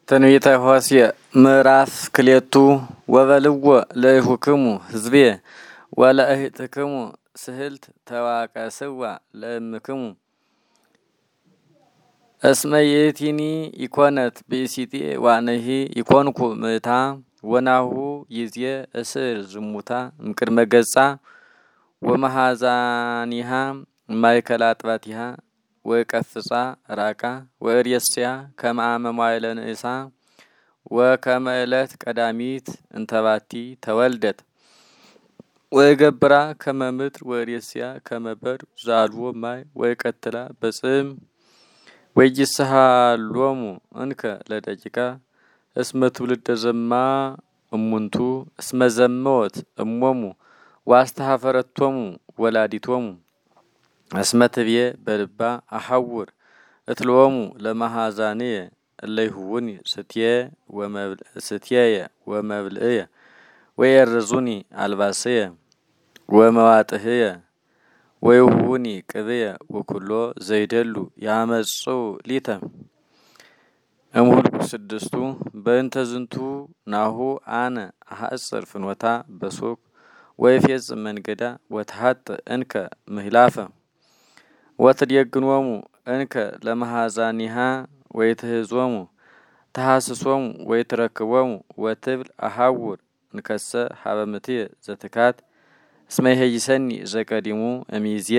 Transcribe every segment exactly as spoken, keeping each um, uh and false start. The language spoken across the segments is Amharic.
ትንቢተ ሆሴዕ ምዕራፍ ክልኤቱ ወበልዎ ለይሁክሙ ህዝቤ ወለእህትክሙ ስህልት ተዋቀስዋ ለእምክሙ እስመ ይእቲኒ ኢኮነት ብእሲቲ ዋነሂ ኢኮንኩ ምእታ ወናሁ ይዜ እስር ዝሙታ እምቅድመ ገጻ ወመሃዛኒሃ ማእከላ አጥባቲሃ ወቀፍጻ ራቃ ወእርየስያ ከመአመ መዋዕለ ንእሳ ወከመ ዕለት ቀዳሚት እንተባቲ ተወልደት ወገብራ ከመ ምድር ወእርየስያ ከመ በድ ዛልዎ ማይ ወቀትላ በጽም ወይጅስሃሎሙ እንከ ለደቂቃ እስመ ትውልደ ዘማ እሙንቱ እስመ ዘመወት እሞሙ ዋስተሐፈረቶሙ ወላዲቶሙ እስመ ትብዬ በልባ አሐውር እትሎሙ ለመሃዛንየ እለይሁውኒ ስትየ ወመብል ስትየ ወመብልእየ ወየርዙኒ አልባስየ ወመዋጥህየ ወይሁውኒ ቅብየ ወኩሎ ዘይደሉ ያመጹ ሊተ እምሁልቁ ስድስቱ በእንተ ዝንቱ ናሁ አነ አሐጽር ፍኖታ በሶክ ወይፌጽም መንገዳ ወተሐጥ እንከ ምህላፈ ወትድየግኖሙ እንከ ለመሃዛኒሃ ወይትህዞሙ ተሐስሶሙ ወይትረክቦሙ ወትብል አሐውር እንከሰ ሀበምትየ ዘትካት እስመ ይሄይሰኒ ዘቀዲሙ እሚዝየ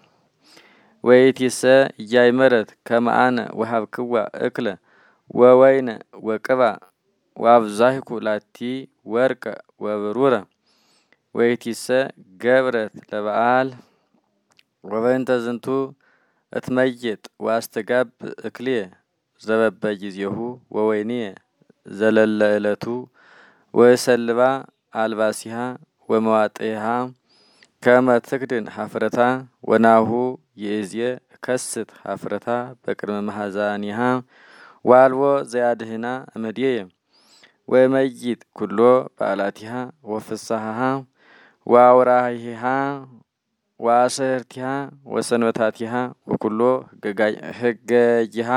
ወይቲሰ እያይመረት ከመአነ ወሃብክዋ እክለ ወወይነ ወቅባ ወአብዛሂኩ ላቲ ወርቀ ወብሩረ ወይቲሰ ገብረት ለበዓል ወበእንተ ዝንቱ እትመይጥ ዋስተጋብ እክልየ ዘበበ ጊዜሁ ወወይንየ ዘለለ ዕለቱ ወሰልባ አልባሲሃ ወመዋጥሃ ከመ ትክድን ሀፍረታ ወናሁ ይእዝየ ከስት ሀፍረታ በቅድመ መሃዛኒሃ ዋልዎ ዘያድህና እምድየ ወመይጥ ኩሎ በዓላቲሃ ወፍስሐሃ ወአውራሂሃ ወአስርቲሃ ወሰንበታቲሃ ወኩሎ ህገይሃ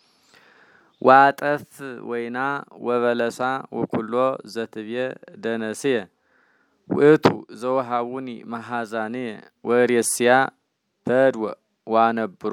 ዋጠፍ ወይና ወበለሳ ወኩሎ ዘትብየ ደነስየ ውእቱ ዘወሃቡኒ መሃዛንየ ወእርየስያ በድወ ዋነብሮ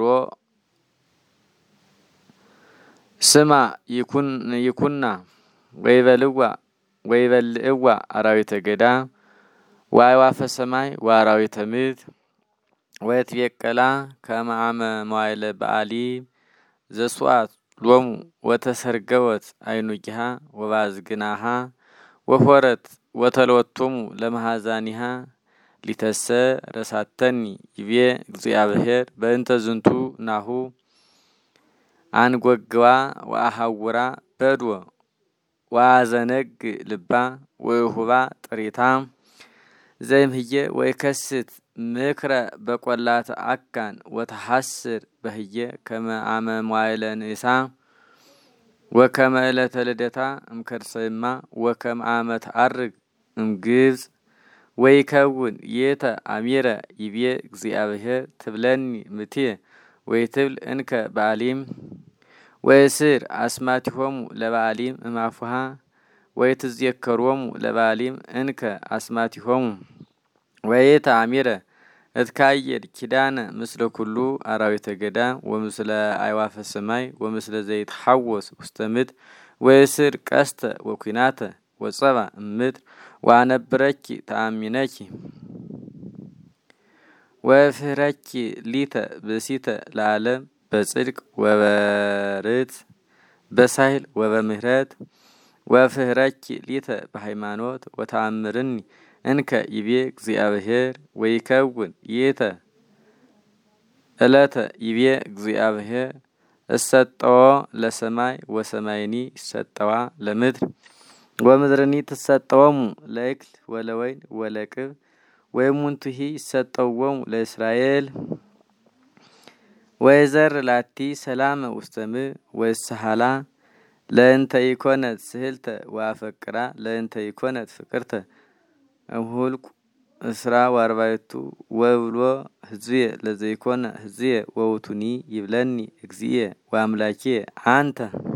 ስማ ይኩን ይኩና ወይበልዋ ወይበልእዋ አራዊተ ገዳ ወአዕዋፈ ሰማይ ወአራዊተ ምድር ወትቤቀላ ከመ አመ መዋዕለ በዓሊ ዘስዋዕት ሎሙ ወተሰርገወት አይኑኪሃ ወባዝግናሃ ወፎረት ወተለወቶሙ ለመሃዛኒሃ ሊተሰ ረሳተኒ ይቤ እግዚአብሔር በእንተ ዝንቱ ናሁ አንጎግዋ ወአሐውራ በድወ ወአዘነግ ልባ ወይሁባ ጥሪታ ዘይምህየ ወይከስት ምክረ በቆላት አካን ወተሐስር በህየ ከመ አመ መዋዕለ ንእሳ ወከመ ዕለተ ልደታ እምከርሰማ ወከመ አመ ተዐርግ እምግብጽ ወይከውን የተ አሚረ ይቤ እግዚአብሔር ትብለኒ ምትየ ወይትብል እንከ በዓሊም ወይስር አስማቲሆሙ ለበዓሊም እማፉሃ ወይትዝየከሮሙ ለበዓሊም እንከ አስማቲሆሙ ወይተ አሚረ እትካየድ ኪዳነ ምስለ ኩሉ አራዊተ ገዳ ወምስለ አዕዋፈ ሰማይ ወምስለ ዘይትሐወስ ውስተ ምድር ወይስር ቀስተ ወኩናተ ወጸባ እምድር ወአነብረኪ ተአሚነኪ ወፍህረኪ ሊተ ብእሲተ ለዓለም በጽድቅ ወበርት በሳይል ወበምህረት ወፍህረኪ ሊተ በሃይማኖት ወተአምርኒ እንከ ይቤ እግዚአብሔር ወይከውን የተ ዕለተ ይቤ እግዚአብሔር እሰጠዎ ለሰማይ ወሰማይኒ ይሰጠዋ ለምድር ወምድርኒ ትሰጠዎሙ ለእክል ወለወይን ወለቅብ ወይሙንቱሂ ይሰጠዎሙ ለእስራኤል ወይዘር ላቲ ሰላመ ውስተ ምድር ወይሰሃላ ለእንተ ኢኮነት ስህልተ ወአፈቅራ ለእንተ ኢኮነት ፍቅርተ እምሁልቁ እስራ ወአርባዕቱ ወብሎ ህዝብየ ለዘይኮነ ህዝብየ ወውቱኒ ይብለኒ እግዚእየ ወአምላኬ አንተ